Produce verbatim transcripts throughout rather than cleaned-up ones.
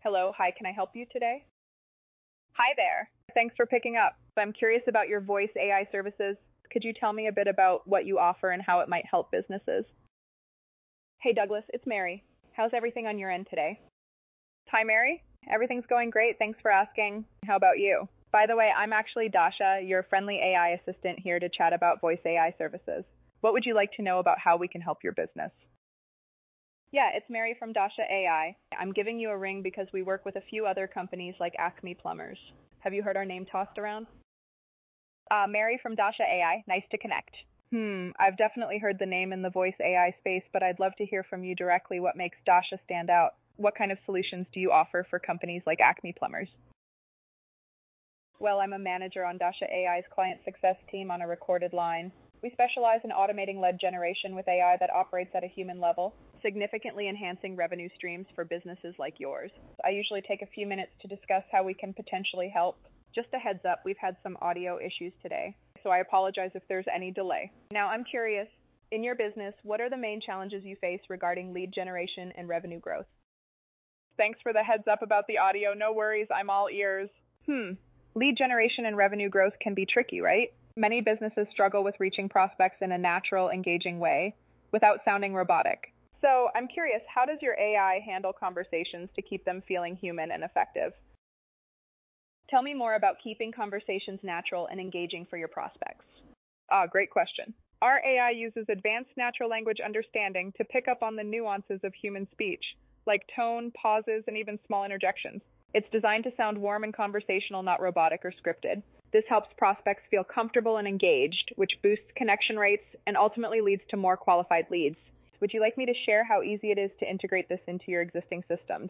Hello, hi, can I help you today? Hi there. Thanks for picking up. I'm curious about your voice A I services. Could you tell me a bit about what you offer and how it might help businesses? Hey, Douglas, it's Mary. How's everything on your end today? Hi, Mary. Everything's going great. Thanks for asking. How about you? By the way, I'm actually Dasha, your friendly A I assistant here to chat about voice A I services. What would you like to know about how we can help your business? Yeah, it's Mary from Dasha A I. I'm giving you a ring because we work with a few other companies like Acme Plumbers. Have you heard our name tossed around? Uh, Mary from Dasha A I. Nice to connect. Hmm, I've definitely heard the name in the voice A I space, but I'd love to hear from you directly what makes Dasha stand out. What kind of solutions do you offer for companies like Acme Plumbers? Well, I'm a manager on Dasha A I's client success team on a recorded line. We specialize in automating lead generation with A I that operates at a human level, significantly enhancing revenue streams for businesses like yours. I usually take a few minutes to discuss how we can potentially help. Just a heads up, we've had some audio issues today, so I apologize if there's any delay. Now, I'm curious, in your business, what are the main challenges you face regarding lead generation and revenue growth? Thanks for the heads up about the audio. No worries, I'm all ears. Hmm. Lead generation and revenue growth can be tricky, right? Many businesses struggle with reaching prospects in a natural, engaging way without sounding robotic. So I'm curious, how does your A I handle conversations to keep them feeling human and effective? Tell me more about keeping conversations natural and engaging for your prospects. Ah, great question. Our A I uses advanced natural language understanding to pick up on the nuances of human speech, like tone, pauses, and even small interjections. It's designed to sound warm and conversational, not robotic or scripted. This helps prospects feel comfortable and engaged, which boosts connection rates and ultimately leads to more qualified leads. Would you like me to share how easy it is to integrate this into your existing systems?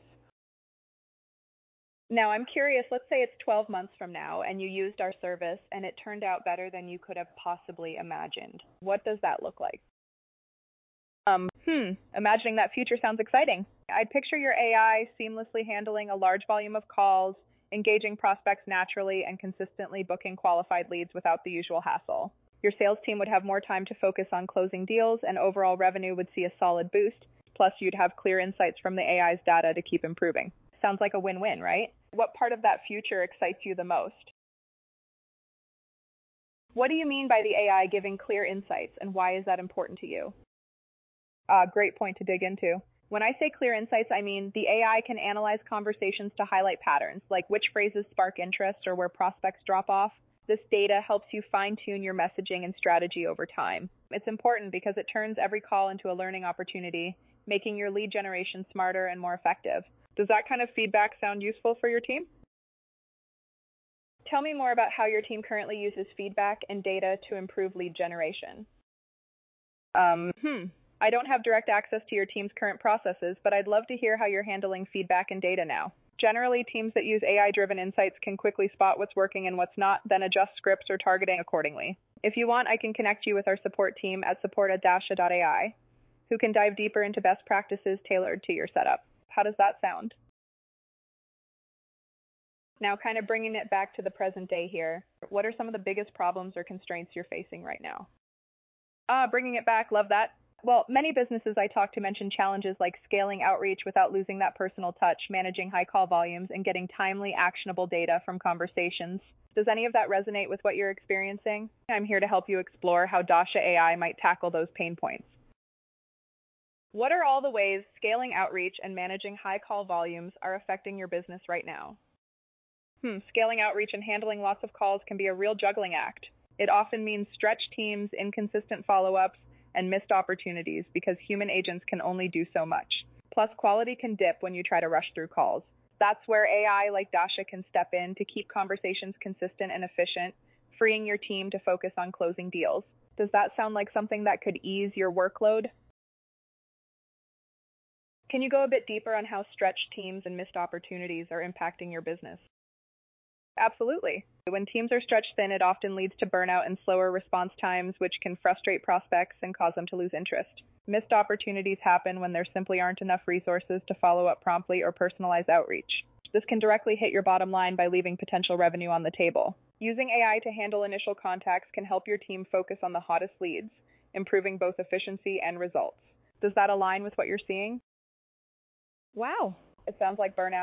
Now, I'm curious, let's say it's twelve months from now and you used our service and it turned out better than you could have possibly imagined. What does that look like? Um, hmm, imagining that future sounds exciting. I'd picture your A I seamlessly handling a large volume of calls, engaging prospects naturally, and consistently booking qualified leads without the usual hassle. Your sales team would have more time to focus on closing deals, and overall revenue would see a solid boost. Plus, you'd have clear insights from the A I's data to keep improving. Sounds like a win-win, right? What part of that future excites you the most? What do you mean by the A I giving clear insights, and why is that important to you? Uh, great point to dig into. When I say clear insights, I mean the A I can analyze conversations to highlight patterns, like which phrases spark interest or where prospects drop off. This data helps you fine-tune your messaging and strategy over time. It's important because it turns every call into a learning opportunity, making your lead generation smarter and more effective. Does that kind of feedback sound useful for your team? Tell me more about how your team currently uses feedback and data to improve lead generation. Um, hmm. I don't have direct access to your team's current processes, but I'd love to hear how you're handling feedback and data now. Generally, teams that use A I-driven insights can quickly spot what's working and what's not, then adjust scripts or targeting accordingly. If you want, I can connect you with our support team at support at dasha dot A I, who can dive deeper into best practices tailored to your setup. How does that sound? Now, kind of bringing it back to the present day here, what are some of the biggest problems or constraints you're facing right now? Ah, bringing it back, love that. Well, many businesses I talk to mention challenges like scaling outreach without losing that personal touch, managing high call volumes, and getting timely, actionable data from conversations. Does any of that resonate with what you're experiencing? I'm here to help you explore how Dasha A I might tackle those pain points. What are all the ways scaling outreach and managing high call volumes are affecting your business right now? Hmm, scaling outreach and handling lots of calls can be a real juggling act. It often means stretched teams, inconsistent follow-ups, and missed opportunities because human agents can only do so much. Plus, quality can dip when you try to rush through calls. That's where A I like Dasha can step in to keep conversations consistent and efficient, freeing your team to focus on closing deals. Does that sound like something that could ease your workload? Can you go a bit deeper on how stretched teams and missed opportunities are impacting your business? Absolutely. When teams are stretched thin, it often leads to burnout and slower response times, which can frustrate prospects and cause them to lose interest. Missed opportunities happen when there simply aren't enough resources to follow up promptly or personalize outreach. This can directly hit your bottom line by leaving potential revenue on the table. Using A I to handle initial contacts can help your team focus on the hottest leads, improving both efficiency and results. Does that align with what you're seeing? Wow, it sounds like burnout